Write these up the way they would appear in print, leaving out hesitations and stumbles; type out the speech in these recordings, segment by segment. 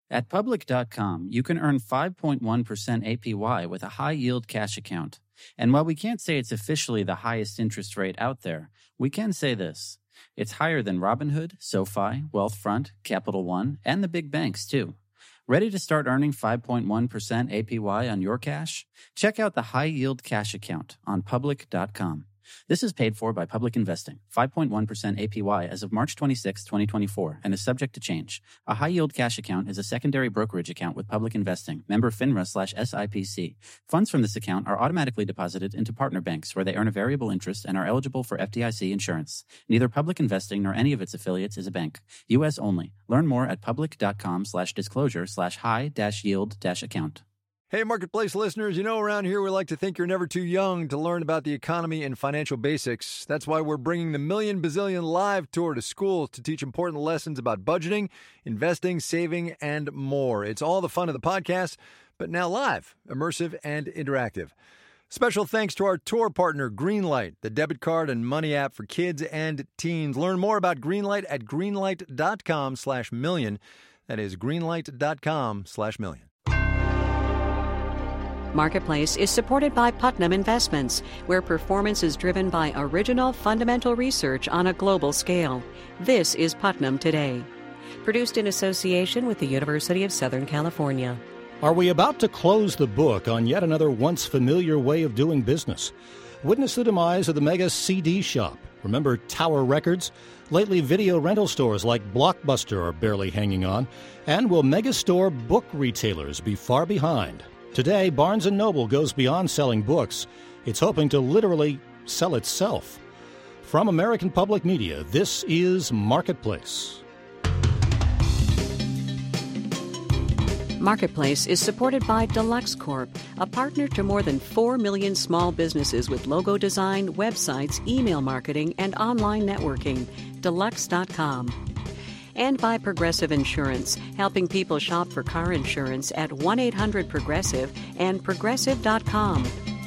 At Public.com, you can earn 5.1% APY with a high-yield cash account. And while we can't say it's officially the highest interest rate out there, we can say this. It's higher than Robinhood, SoFi, Wealthfront, Capital One, and the big banks, too. Ready to start earning 5.1% APY on your cash? Check out the high-yield cash account on Public.com. This is paid for by Public Investing, 5.1% APY as of March 26, 2024, and is subject to change. A high-yield cash account is a secondary brokerage account with Public Investing, member FINRA/SIPC. Funds from this account are automatically deposited into partner banks where they earn a variable interest and are eligible for FDIC insurance. Neither Public Investing nor any of its affiliates is a bank. U.S. only. Learn more at public.com/disclosure/high-yield-account. Hey, Marketplace listeners, around here we like to think you're never too young to learn about the economy and financial basics. That's why we're bringing the Million Bazillion Live Tour to schools to teach important lessons about budgeting, investing, saving, and more. It's all the fun of the podcast, but now live, immersive, and interactive. Special thanks to our tour partner, Greenlight, the debit card and money app for kids and teens. Learn more about Greenlight at greenlight.com/million. That is greenlight.com/million. Marketplace is supported by Putnam Investments, where performance is driven by original fundamental research on a global scale. This is Putnam Today. Produced in association with the University of Southern California. Are we about to close the book on yet another once familiar way of doing business? Witness the demise of the mega CD shop. Remember Tower Records? Lately, video rental stores like Blockbuster are barely hanging on. And will megastore book retailers be far behind? Today, Barnes & Noble goes beyond selling books. It's hoping to literally sell itself. From American Public Media, this is Marketplace. Marketplace is supported by Deluxe Corp, a partner to more than 4 million small businesses with logo design, websites, email marketing, and online networking. Deluxe.com. And by Progressive Insurance, helping people shop for car insurance at 1-800-PROGRESSIVE and Progressive.com.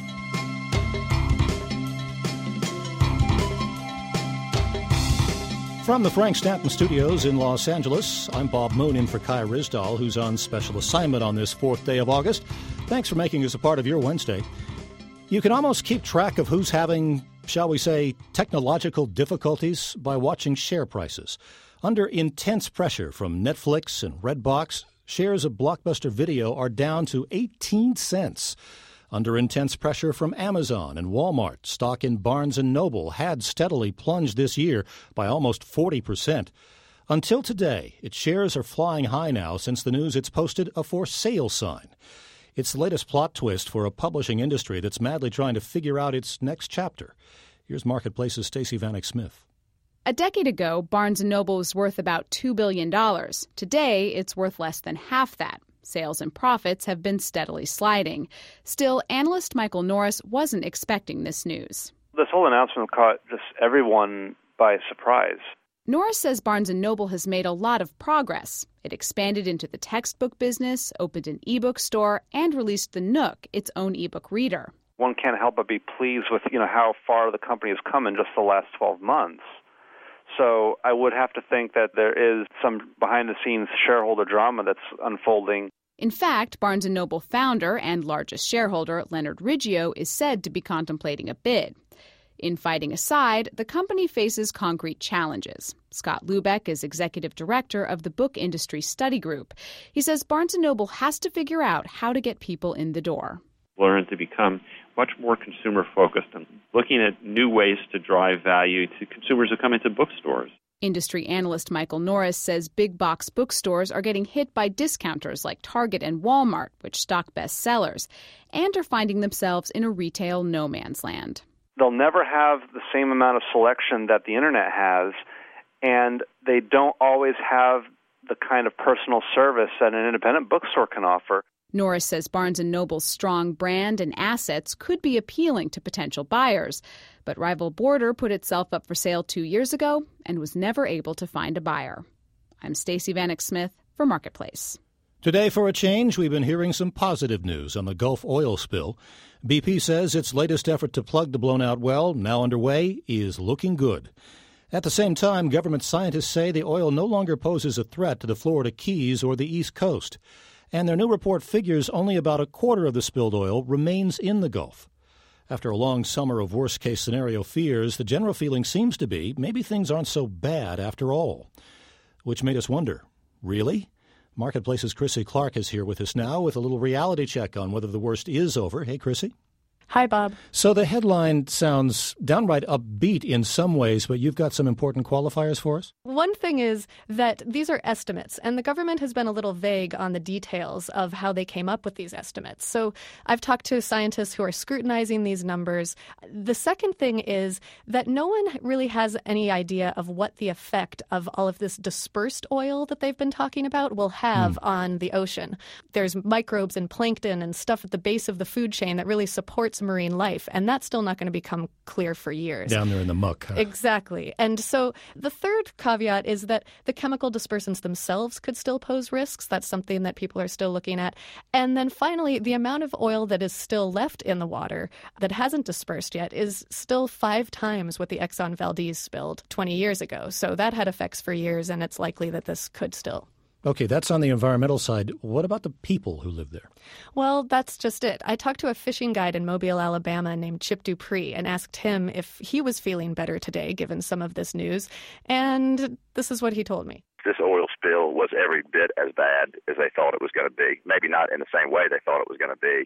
From the Frank Stanton Studios in Los Angeles, I'm Bob Moon in for Kai Rizdal, who's on special assignment on this 4th day of August. Thanks for making us a part of your Wednesday. You can almost keep track of who's having, shall we say, technological difficulties by watching share prices. Under intense pressure from Netflix and Redbox, shares of Blockbuster Video are down to 18 cents. Under intense pressure from Amazon and Walmart, stock in Barnes & Noble had steadily plunged this year by almost 40%. Until today, its shares are flying high now since the news it's posted a for sale sign. It's the latest plot twist for a publishing industry that's madly trying to figure out its next chapter. Here's Marketplace's Stacey Vanek Smith. A decade ago, Barnes & Noble was worth about $2 billion. Today, it's worth less than half that. Sales and profits have been steadily sliding. Still, analyst Michael Norris wasn't expecting this news. This whole announcement caught just everyone by surprise. Norris says Barnes & Noble has made a lot of progress. It expanded into the textbook business, opened an ebook store, and released the Nook, its own ebook reader. One can't help but be pleased with, how far the company has come in just the last 12 months. So I would have to think that there is some behind-the-scenes shareholder drama that's unfolding. In fact, Barnes & Noble founder and largest shareholder Leonard Riggio is said to be contemplating a bid. Infighting aside, the company faces concrete challenges. Scott Lubeck is executive director of the Book Industry Study Group. He says Barnes & Noble has to figure out how to get people in the door. Learn to become much more consumer-focused and looking at new ways to drive value to consumers who come into bookstores. Industry analyst Michael Norris says big box bookstores are getting hit by discounters like Target and Walmart, which stock bestsellers, and are finding themselves in a retail no man's land. They'll never have the same amount of selection that the Internet has, and they don't always have the kind of personal service that an independent bookstore can offer. Norris says Barnes & Noble's strong brand and assets could be appealing to potential buyers. But rival Border put itself up for sale 2 years ago and was never able to find a buyer. I'm Stacey Vanek Smith for Marketplace. Today, for a change, we've been hearing some positive news on the Gulf oil spill. BP says its latest effort to plug the blown-out well, now underway, is looking good. At the same time, government scientists say the oil no longer poses a threat to the Florida Keys or the East Coast. And their new report figures only about a quarter of the spilled oil remains in the Gulf. After a long summer of worst-case scenario fears, the general feeling seems to be maybe things aren't so bad after all. Which made us wonder, really? Marketplace's Chrissy Clark is here with us now with a little reality check on whether the worst is over. Hey, Chrissy. Hi, Bob. So the headline sounds downright upbeat in some ways, but you've got some important qualifiers for us? One thing is that these are estimates, and the government has been a little vague on the details of how they came up with these estimates. So I've talked to scientists who are scrutinizing these numbers. The second thing is that no one really has any idea of what the effect of all of this dispersed oil that they've been talking about will have on the ocean. There's microbes and plankton and stuff at the base of the food chain that really supports marine life, and that's still not going to become clear for years. Down there in the muck. Huh? Exactly. And so the third caveat is that the chemical dispersants themselves could still pose risks. That's something that people are still looking at. And then finally, the amount of oil that is still left in the water that hasn't dispersed yet is still 5 times what the Exxon Valdez spilled 20 years ago. So that had effects for years, and it's likely that this could still. Okay, that's on the environmental side. What about the people who live there? Well, that's just it. I talked to a fishing guide in Mobile, Alabama named Chip Dupree and asked him if he was feeling better today, given some of this news. And this is what he told me. This oil spill was every bit as bad as they thought it was going to be. Maybe not in the same way they thought it was going to be,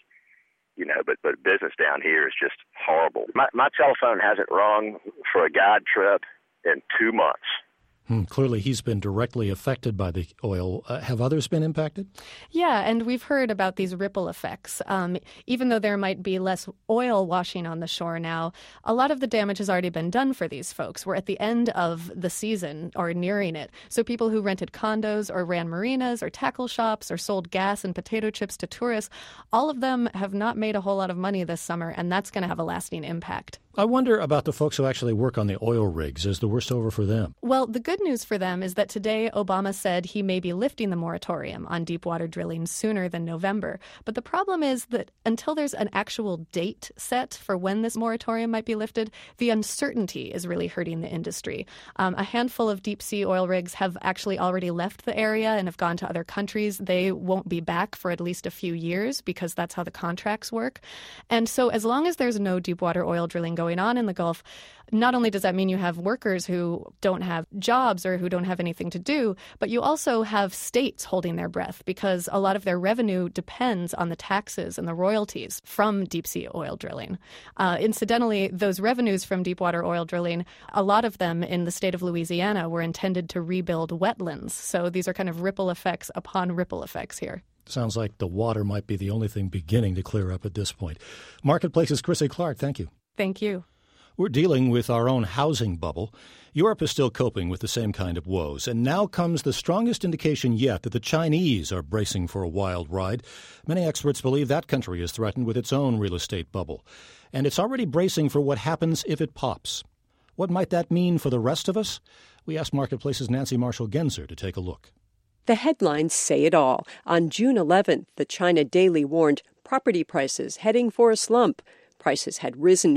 but business down here is just horrible. My telephone hasn't rung for a guide trip in 2 months. Clearly, he's been directly affected by the oil. Have others been impacted? Yeah, and we've heard about these ripple effects. Even though there might be less oil washing on the shore now, a lot of the damage has already been done for these folks. We're at the end of the season or nearing it. So people who rented condos or ran marinas or tackle shops or sold gas and potato chips to tourists, all of them have not made a whole lot of money this summer, and that's going to have a lasting impact. I wonder about the folks who actually work on the oil rigs. Is the worst over for them? Well, the good news for them is that today Obama said he may be lifting the moratorium on deep water drilling sooner than November. But the problem is that until there's an actual date set for when this moratorium might be lifted, the uncertainty is really hurting the industry. A handful of deep sea oil rigs have actually already left the area and have gone to other countries. They won't be back for at least a few years because that's how the contracts work. And so as long as there's no deep water oil drilling going on in the Gulf, not only does that mean you have workers who don't have jobs or who don't have anything to do, but you also have states holding their breath because a lot of their revenue depends on the taxes and the royalties from deep sea oil drilling. Incidentally, those revenues from deep water oil drilling, a lot of them in the state of Louisiana were intended to rebuild wetlands. So these are kind of ripple effects upon ripple effects here. Sounds like the water might be the only thing beginning to clear up at this point. Marketplace's Chrissy Clark, thank you. Thank you. We're dealing with our own housing bubble. Europe is still coping with the same kind of woes, and now comes the strongest indication yet that the Chinese are bracing for a wild ride. Many experts believe that country is threatened with its own real estate bubble, and it's already bracing for what happens if it pops. What might that mean for the rest of us? We asked Marketplace's Nancy Marshall-Genzer to take a look. The headlines say it all. On June 11th, the China Daily warned property prices heading for a slump. Prices had risen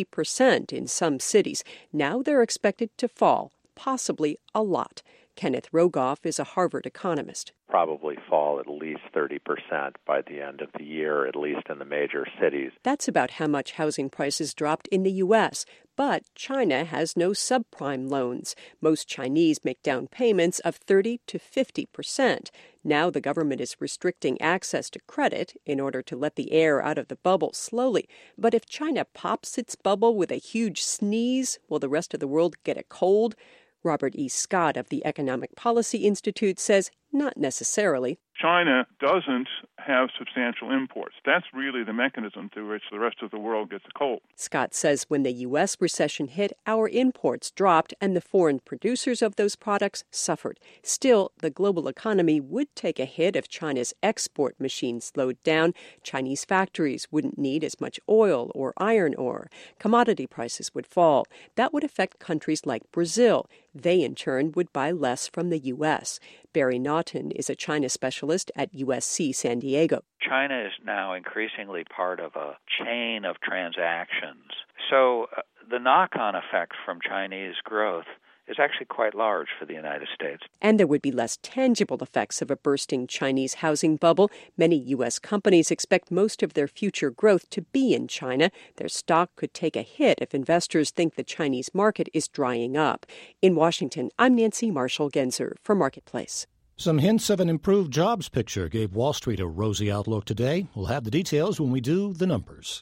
50% in some cities. Now they're expected to fall, possibly a lot. Kenneth Rogoff is a Harvard economist. Probably fall at least 30% by the end of the year, at least in the major cities. That's about how much housing prices dropped in the U.S., but China has no subprime loans. Most Chinese make down payments of 30 to 50%. Now the government is restricting access to credit in order to let the air out of the bubble slowly. But if China pops its bubble with a huge sneeze, will the rest of the world get a cold? Robert E. Scott of the Economic Policy Institute says not necessarily. China doesn't have substantial imports. That's really the mechanism through which the rest of the world gets a cold. Scott says when the U.S. recession hit, our imports dropped and the foreign producers of those products suffered. Still, the global economy would take a hit if China's export machine slowed down. Chinese factories wouldn't need as much oil or iron ore. Commodity prices would fall. That would affect countries like Brazil. They, in turn, would buy less from the U.S. Barry Naughton is a China specialist at USC San Diego. China is now increasingly part of a chain of transactions. So the knock-on effect from Chinese growth is actually quite large for the United States. And there would be less tangible effects of a bursting Chinese housing bubble. Many U.S. companies expect most of their future growth to be in China. Their stock could take a hit if investors think the Chinese market is drying up. In Washington, I'm Nancy Marshall-Genzer for Marketplace. Some hints of an improved jobs picture gave Wall Street a rosy outlook today. We'll have the details when we do the numbers.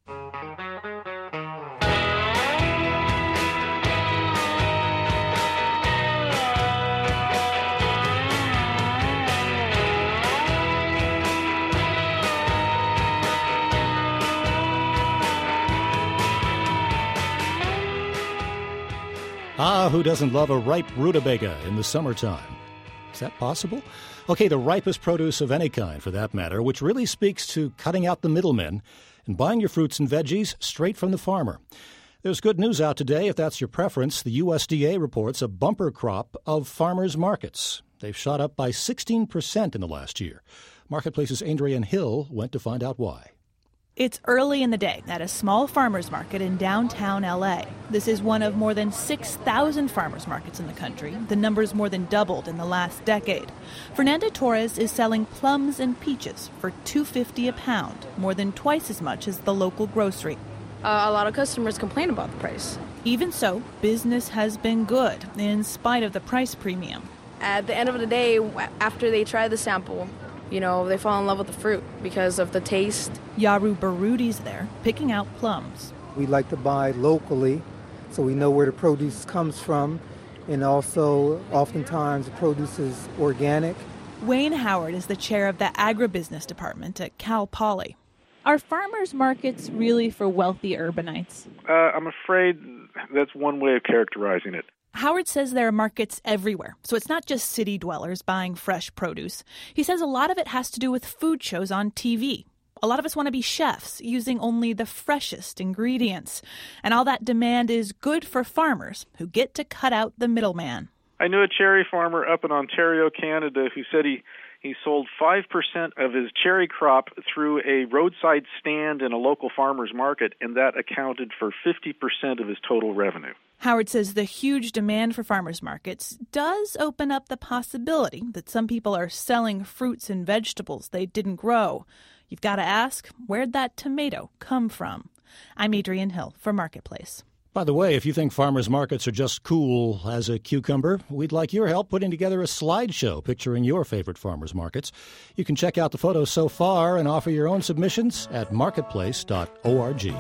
Who doesn't love a ripe rutabaga in the summertime? Is that possible? Okay, the ripest produce of any kind, for that matter, which really speaks to cutting out the middlemen and buying your fruits and veggies straight from the farmer. There's good news out today, if that's your preference. The USDA reports a bumper crop of farmers' markets. They've shot up by 16% in the last year. Marketplace's Adrienne Hill went to find out why. It's early in the day at a small farmers market in downtown L.A. This is one of more than 6,000 farmers markets in the country. The number's more than doubled in the last decade. Fernanda Torres is selling plums and peaches for $2.50 a pound, more than twice as much as the local grocery. A lot of customers complain about the price. Even so, business has been good in spite of the price premium. At the end of the day, after they try the sample, they fall in love with the fruit because of the taste. Yaru Barudi's there, picking out plums. We like to buy locally, so we know where the produce comes from, and also oftentimes the produce is organic. Wayne Howard is the chair of the agribusiness department at Cal Poly. Are farmers markets really for wealthy urbanites? I'm afraid that's one way of characterizing it. Howard says there are markets everywhere, so it's not just city dwellers buying fresh produce. He says a lot of it has to do with food shows on TV. A lot of us want to be chefs, using only the freshest ingredients. And all that demand is good for farmers, who get to cut out the middleman. I knew a cherry farmer up in Ontario, Canada, who said he sold 5% of his cherry crop through a roadside stand in a local farmer's market, and that accounted for 50% of his total revenue. Howard says the huge demand for farmers markets does open up the possibility that some people are selling fruits and vegetables they didn't grow. You've got to ask, where'd that tomato come from? I'm Adrienne Hill for Marketplace. By the way, if you think farmers markets are just cool as a cucumber, we'd like your help putting together a slideshow picturing your favorite farmers markets. You can check out the photos so far and offer your own submissions at marketplace.org.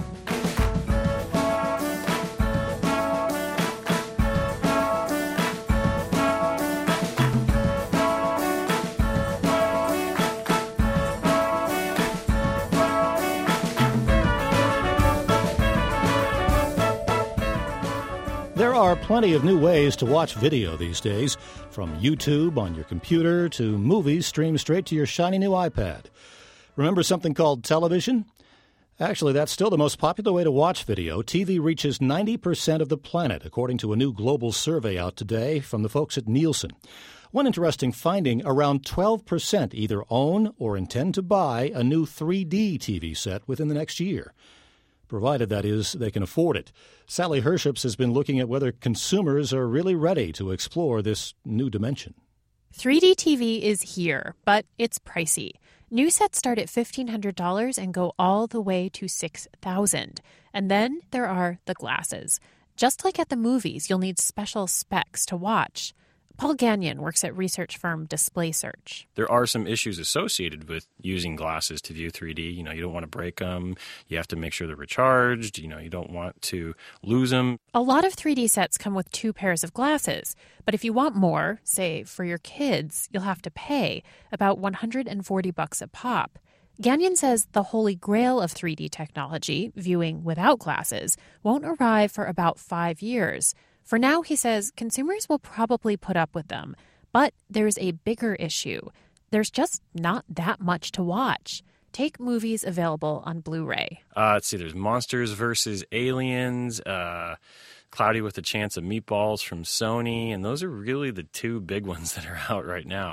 There are plenty of new ways to watch video these days, from YouTube on your computer to movies streamed straight to your shiny new iPad. Remember something called television? Actually, that's still the most popular way to watch video. TV reaches 90% of the planet, according to a new global survey out today from the folks at Nielsen. One interesting finding, around 12% either own or intend to buy a new 3D TV set within the next year, provided, that is, they can afford it. Sally Herships has been looking at whether consumers are really ready to explore this new dimension. 3D TV is here, but it's pricey. New sets start at $1,500 and go all the way to $6,000. And then there are the glasses. Just like at the movies, you'll need special specs to watch. Paul Gagnon works at research firm Display Search. There are some issues associated with using glasses to view 3D. You don't want to break them. You have to make sure they're recharged. You don't want to lose them. A lot of 3D sets come with 2 pairs of glasses. But if you want more, say for your kids, you'll have to pay about $140 a pop. Gagnon says the holy grail of 3D technology, viewing without glasses, won't arrive for about 5 years. For now, he says, consumers will probably put up with them. But there's a bigger issue. There's just not that much to watch. Take movies available on Blu-ray. Let's see, there's Monsters vs. Aliens, Cloudy with a Chance of Meatballs from Sony, and those are really the 2 big ones that are out right now.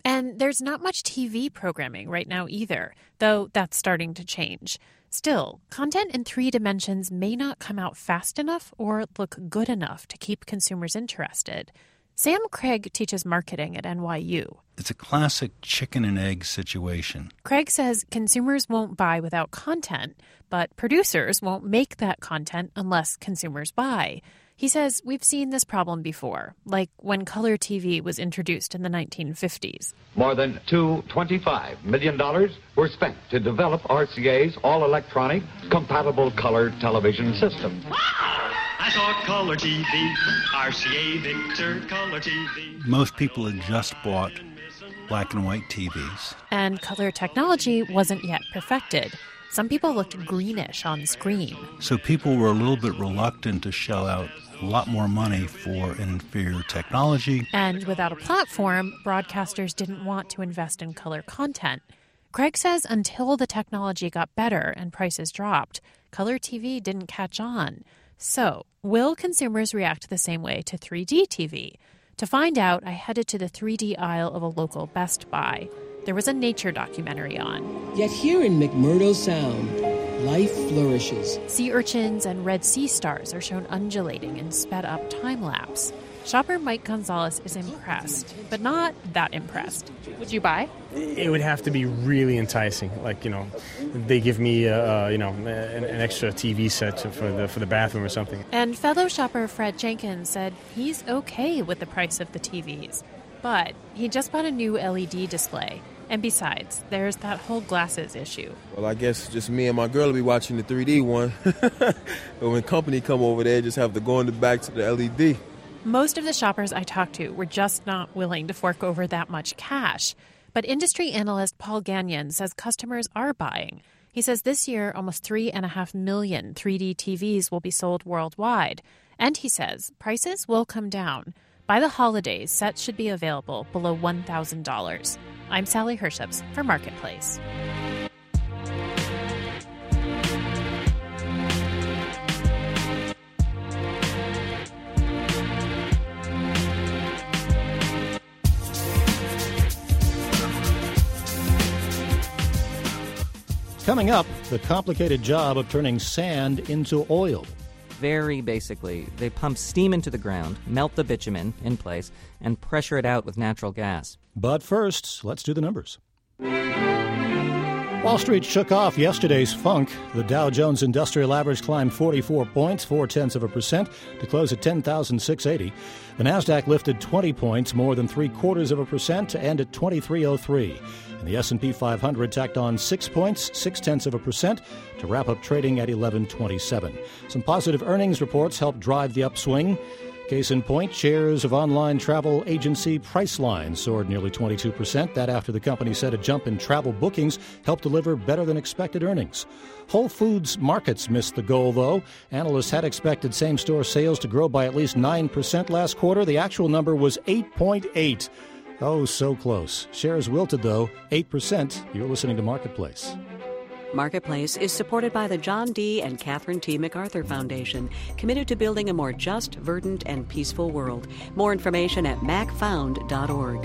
And there's not much TV programming right now either, though that's starting to change. Still, content in 3 dimensions may not come out fast enough or look good enough to keep consumers interested. Sam Craig teaches marketing at NYU. It's a classic chicken and egg situation. Craig says consumers won't buy without content, but producers won't make that content unless consumers buy. He says we've seen this problem before, like when color TV was introduced in the 1950s. More than $225 million were spent to develop RCA's all-electronic, compatible color television system. I saw color TV, RCA Victor color TV. Most people had just bought black and white TVs. And color technology wasn't yet perfected. Some people looked greenish on screen. So people were a little bit reluctant to shell out a lot more money for an inferior technology. And without a platform, broadcasters didn't want to invest in color content. Craig says until the technology got better and prices dropped, color TV didn't catch on. So, will consumers react the same way to 3D TV? To find out, I headed to the 3D aisle of a local Best Buy. There was a nature documentary on. Yet here in McMurdo Sound, life flourishes. Sea urchins and red sea stars are shown undulating in sped-up time-lapse. Shopper Mike Gonzalez is impressed, but not that impressed. Would you buy? It would have to be really enticing. Like, they give me, an extra TV set for the bathroom or something. And fellow shopper Fred Jenkins said he's okay with the price of the TVs, but he just bought a new LED display. And besides, there's that whole glasses issue. Well, I guess just me and my girl will be watching the 3D one. But when company come over there, just have to go in the back to the LED. Most of the shoppers I talked to were just not willing to fork over that much cash. But industry analyst Paul Gagnon says customers are buying. He says this year, almost 3.5 million 3D TVs will be sold worldwide. And he says prices will come down. By the holidays, sets should be available below $1,000. I'm Sally Herships for Marketplace. Coming up, the complicated job of turning sand into oil. Very basically, they pump steam into the ground, melt the bitumen in place, and pressure it out with natural gas. But first, let's do the numbers. Wall Street shook off yesterday's funk. The Dow Jones Industrial Average climbed 44 points, 0.4%, to close at 10,680. The Nasdaq lifted 20 points, more than 0.75%, to end at 2303. And the S&P 500 tacked on 6 points, 0.6%, to wrap up trading at 1127. Some positive earnings reports helped drive the upswing. Case in point, shares of online travel agency Priceline soared nearly 22%. That after the company said a jump in travel bookings helped deliver better than expected earnings. Whole Foods Markets missed the goal, though. Analysts had expected same-store sales to grow by at least 9% last quarter. The actual number was 8.8. Oh, so close. Shares wilted, though, 8%. You're listening to Marketplace. Marketplace is supported by the John D. and Catherine T. MacArthur Foundation, committed to building a more just, verdant, and peaceful world. More information at macfound.org.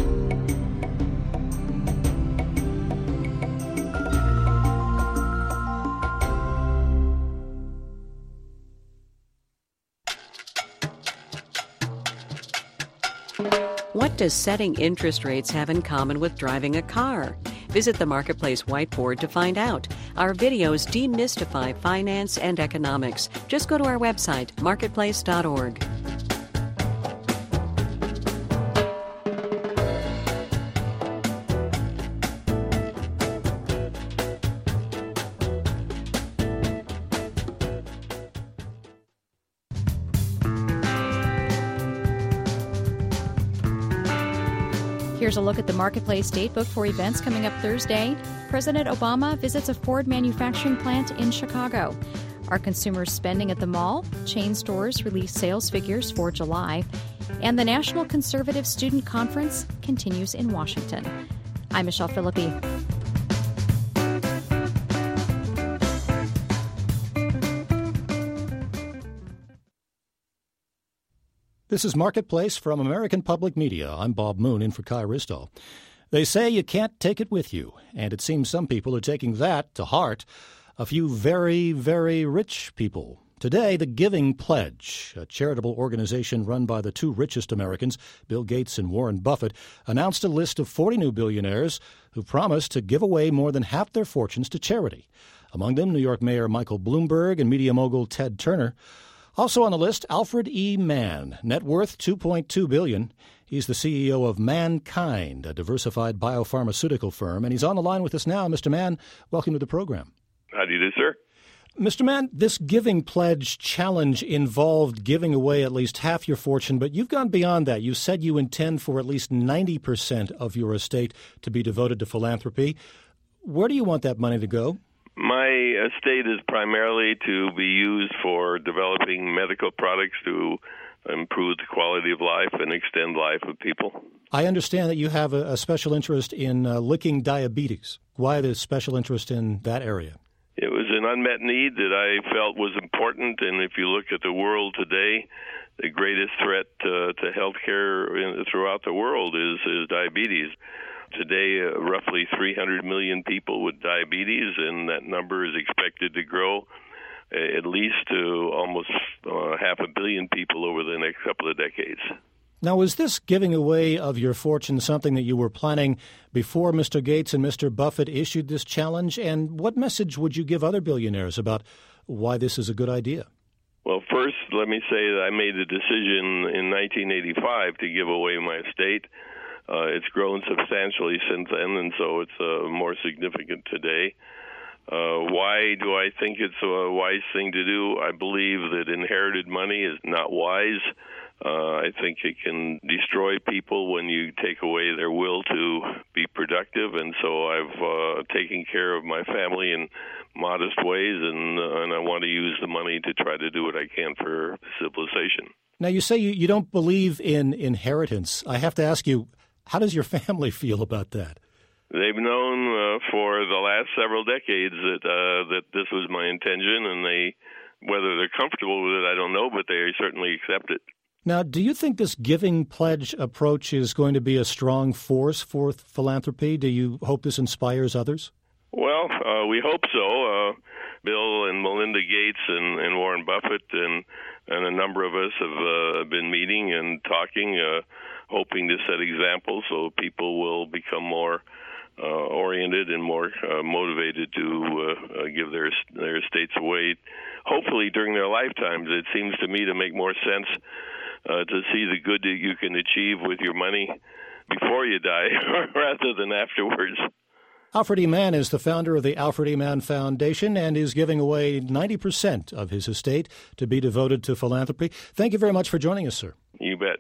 What does setting interest rates have in common with driving a car? Visit the Marketplace whiteboard to find out. Our videos demystify finance and economics. Just go to our website, marketplace.org. Here's a look at the Marketplace Datebook for events coming up Thursday. President Obama visits a Ford manufacturing plant in Chicago. Are consumers spending at the mall? Chain stores release sales figures for July. And the National Conservative Student Conference continues in Washington. I'm Michelle Philippi. This is Marketplace from American Public Media. I'm Bob Moon in for Kai Risdall. They say you can't take it with you, and it seems some people are taking that to heart. A few very, very rich people. Today, the Giving Pledge, a charitable organization run by the two richest Americans, Bill Gates and Warren Buffett, announced a list of 40 new billionaires who promised to give away more than half their fortunes to charity. Among them, New York Mayor Michael Bloomberg and media mogul Ted Turner. Also on the list, Alfred E. Mann, net worth $2.2 billion. He's the CEO of Mankind, a diversified biopharmaceutical firm, and he's on the line with us now. Mr. Mann, welcome to the program. How do you do, sir? Mr. Mann, this Giving Pledge challenge involved giving away at least half your fortune, but you've gone beyond that. You said you intend for at least 90% of your estate to be devoted to philanthropy. Where do you want that money to go? My estate is primarily to be used for developing medical products to improve the quality of life and extend life of people. I understand that you have a special interest in licking diabetes. Why the special interest in that area? It was an unmet need that I felt was important, and if you look at the world today, the greatest threat to healthcare throughout the world is diabetes. Today, roughly 300 million people with diabetes, and that number is expected to grow at least to almost 500 million people over the next couple of decades. Now, is this giving away of your fortune something that you were planning before Mr. Gates and Mr. Buffett issued this challenge? And what message would you give other billionaires about why this is a good idea? Well, first, let me say that I made a decision in 1985 to give away my estate. It's grown substantially since then, and so it's more significant today. Why do I think it's a wise thing to do? I believe that inherited money is not wise. I think it can destroy people when you take away their will to be productive, and so I've taken care of my family in modest ways, and I want to use the money to try to do what I can for civilization. Now, you say you don't believe in inheritance. I have to ask you, how does your family feel about that? They've known for the last several decades that this was my intention, and whether they're comfortable with it, I don't know, but they certainly accept it. Now, do you think this Giving Pledge approach is going to be a strong force for philanthropy? Do you hope this inspires others? Well, we hope so. Bill and Melinda Gates and Warren Buffett and a number of us have been meeting and talking, hoping to set examples so people will become more oriented and more motivated to give their estates away, hopefully during their lifetimes. It seems to me to make more sense to see the good that you can achieve with your money before you die rather than afterwards. Alfred E. Mann is the founder of the Alfred E. Mann Foundation and is giving away 90% of his estate to be devoted to philanthropy. Thank you very much for joining us, sir. You bet.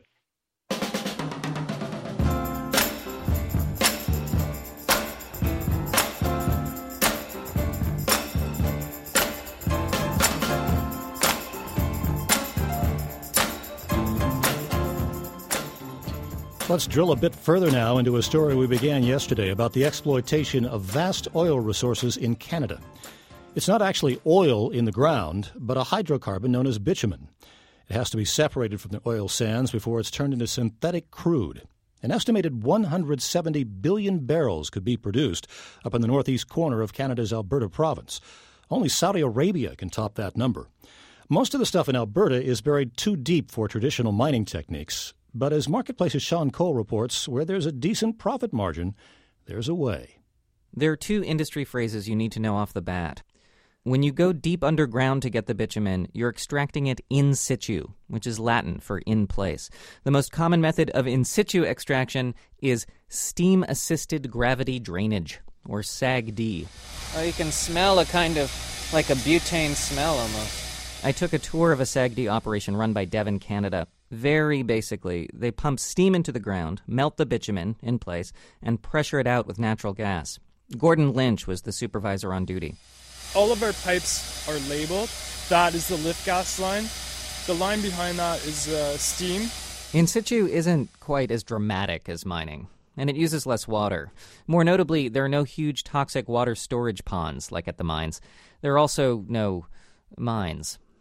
Let's drill a bit further now into a story we began yesterday about the exploitation of vast oil resources in Canada. It's not actually oil in the ground, but a hydrocarbon known as bitumen. It has to be separated from the oil sands before it's turned into synthetic crude. An estimated 170 billion barrels could be produced up in the northeast corner of Canada's Alberta province. Only Saudi Arabia can top that number. Most of the stuff in Alberta is buried too deep for traditional mining techniques. But as Marketplace's Sean Cole reports, where there's a decent profit margin, there's a way. There are two industry phrases you need to know off the bat. When you go deep underground to get the bitumen, you're extracting it in situ, which is Latin for in place. The most common method of in situ extraction is steam-assisted gravity drainage, or SAGD. Oh, you can smell a kind of like a butane smell almost. I took a tour of a SAGD operation run by Devon Canada. Very basically, they pump steam into the ground, melt the bitumen in place, and pressure it out with natural gas. Gordon Lynch was the supervisor on duty. All of our pipes are labeled. That is the lift gas line. The line behind that is steam. In situ isn't quite as dramatic as mining, and it uses less water. More notably, there are no huge toxic water storage ponds like at the mines. There are also no mines.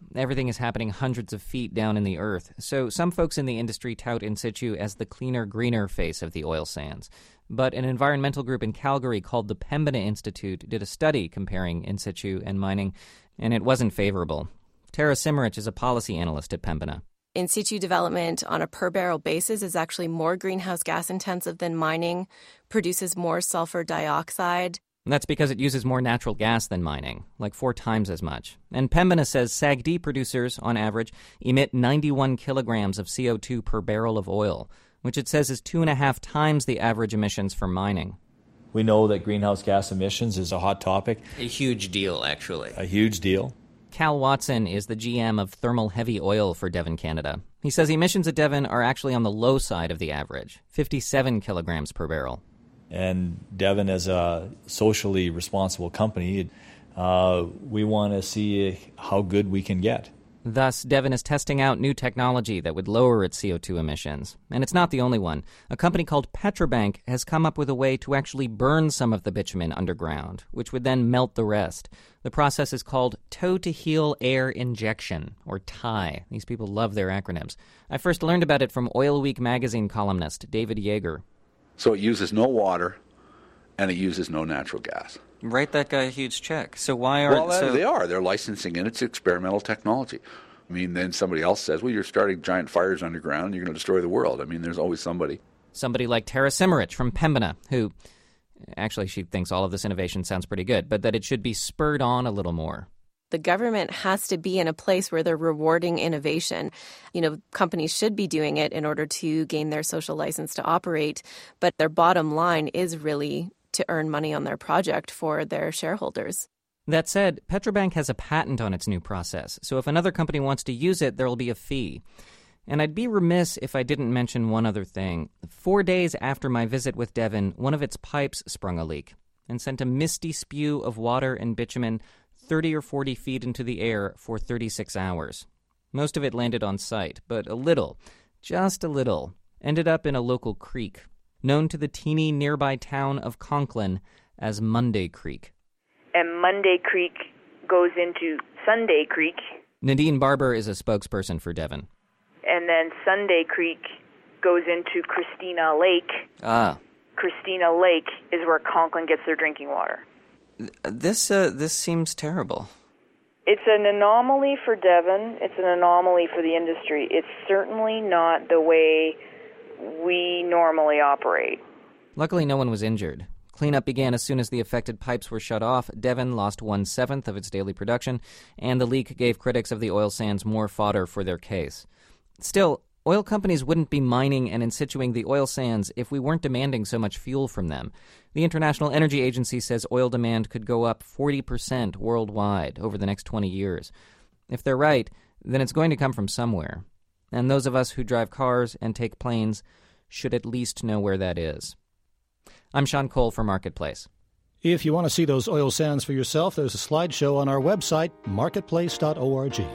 Everything is happening hundreds of feet down in the earth. So some folks in the industry tout in situ as the cleaner, greener face of the oil sands. But an environmental group in Calgary called the Pembina Institute did a study comparing in situ and mining, and it wasn't favorable. Tara Simmerich is a policy analyst at Pembina. In situ development on a per barrel basis is actually more greenhouse gas intensive than mining, produces more sulfur dioxide. And that's because it uses more natural gas than mining, like 4 times as much. And Pembina says SAGD producers, on average, emit 91 kilograms of CO2 per barrel of oil, which it says is 2.5 times the average emissions for mining. We know that greenhouse gas emissions is a hot topic. A huge deal, actually. A huge deal. Cal Watson is the GM of Thermal Heavy Oil for Devon Canada. He says emissions at Devon are actually on the low side of the average, 57 kilograms per barrel. And Devon, as a socially responsible company, we want to see how good we can get. Thus, Devon is testing out new technology that would lower its CO2 emissions. And it's not the only one. A company called Petrobank has come up with a way to actually burn some of the bitumen underground, which would then melt the rest. The process is called tow-to-heel air injection, or TIE. These people love their acronyms. I first learned about it from Oil Week magazine columnist David Yeager. So it uses no water, and it uses no natural gas. Write that guy a huge check. So why aren't... Well, they are. They're licensing it. It's experimental technology. I mean, then somebody else says, well, you're starting giant fires underground, you're going to destroy the world. I mean, there's always somebody. Somebody like Tara Simmerich from Pembina, who... Actually, she thinks all of this innovation sounds pretty good, but that it should be spurred on a little more. The government has to be in a place where they're rewarding innovation. You know, companies should be doing it in order to gain their social license to operate, but their bottom line is really to earn money on their project for their shareholders. That said, Petrobank has a patent on its new process, so if another company wants to use it, there will be a fee. And I'd be remiss if I didn't mention one other thing. 4 days after my visit with Devon, one of its pipes sprung a leak and sent a misty spew of water and bitumen 30 or 40 feet into the air for 36 hours. Most of it landed on site, but a little, just a little, ended up in a local creek, known to the teeny nearby town of Conklin as Monday Creek. And Monday Creek goes into Sunday Creek. Nadine Barber is a spokesperson for Devon. And then Sunday Creek goes into Christina Lake. Ah. Christina Lake is where Conklin gets their drinking water. This seems terrible. It's an anomaly for Devon. It's an anomaly for the industry. It's certainly not the way we normally operate. Luckily, no one was injured. Cleanup began as soon as the affected pipes were shut off. Devon lost 1/7 of its daily production, and the leak gave critics of the oil sands more fodder for their case. Still, oil companies wouldn't be mining and in-situing the oil sands if we weren't demanding so much fuel from them. The International Energy Agency says oil demand could go up 40% worldwide over the next 20 years. If they're right, then it's going to come from somewhere. And those of us who drive cars and take planes should at least know where that is. I'm Sean Cole for Marketplace. If you want to see those oil sands for yourself, there's a slideshow on our website, marketplace.org.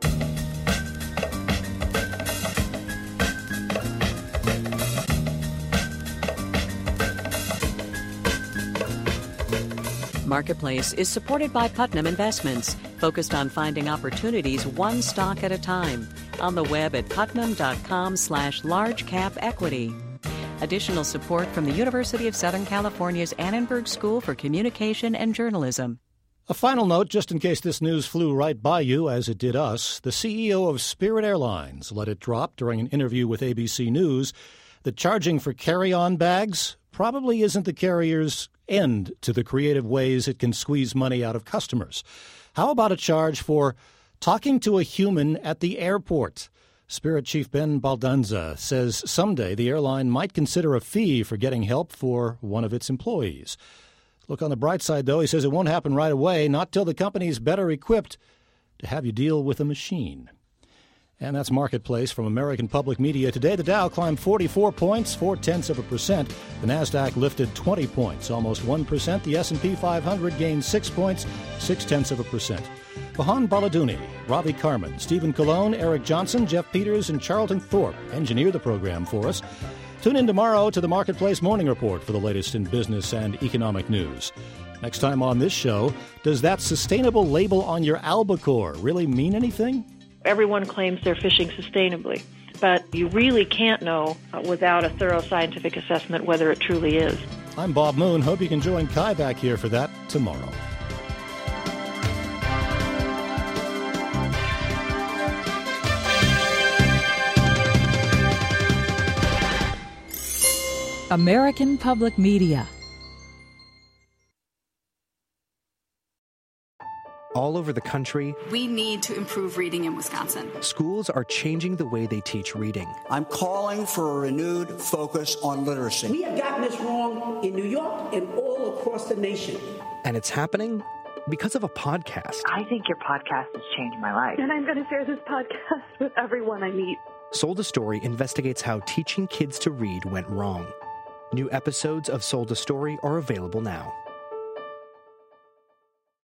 Marketplace is supported by Putnam Investments, focused on finding opportunities one stock at a time. On the web at putnam.com/large-cap-equity. Additional support from the University of Southern California's Annenberg School for Communication and Journalism. A final note, just in case this news flew right by you, as it did us, the CEO of Spirit Airlines let it drop during an interview with ABC News that charging for carry-on bags probably isn't the carrier's end to the creative ways it can squeeze money out of customers. How about a charge for talking to a human at the airport? Spirit Chief Ben Baldanza says someday the airline might consider a fee for getting help for one of its employees. Look on the bright side, though. He says it won't happen right away, not till the company's better equipped to have you deal with a machine. And that's Marketplace from American Public Media. Today, the Dow climbed 44 points, 0.4%. The Nasdaq lifted 20 points, almost 1%. The S&P 500 gained 6 points, 0.6%. Vahan Baladuni, Ravi Carmen, Stephen Colon, Eric Johnson, Jeff Peters, and Charlton Thorpe engineer the program for us. Tune in tomorrow to the Marketplace Morning Report for the latest in business and economic news. Next time on this show, does that sustainable label on your albacore really mean anything? Everyone claims they're fishing sustainably, but you really can't know without a thorough scientific assessment whether it truly is. I'm Bob Moon. Hope you can join Kai back here for that tomorrow. American Public Media. All over the country, we need to improve reading in Wisconsin. Schools are changing the way they teach reading. I'm calling for a renewed focus on literacy. We have gotten this wrong in New York and all across the nation. And it's happening because of a podcast. I think your podcast has changed my life. And I'm going to share this podcast with everyone I meet. Sold a Story investigates how teaching kids to read went wrong. New episodes of Sold a Story are available now.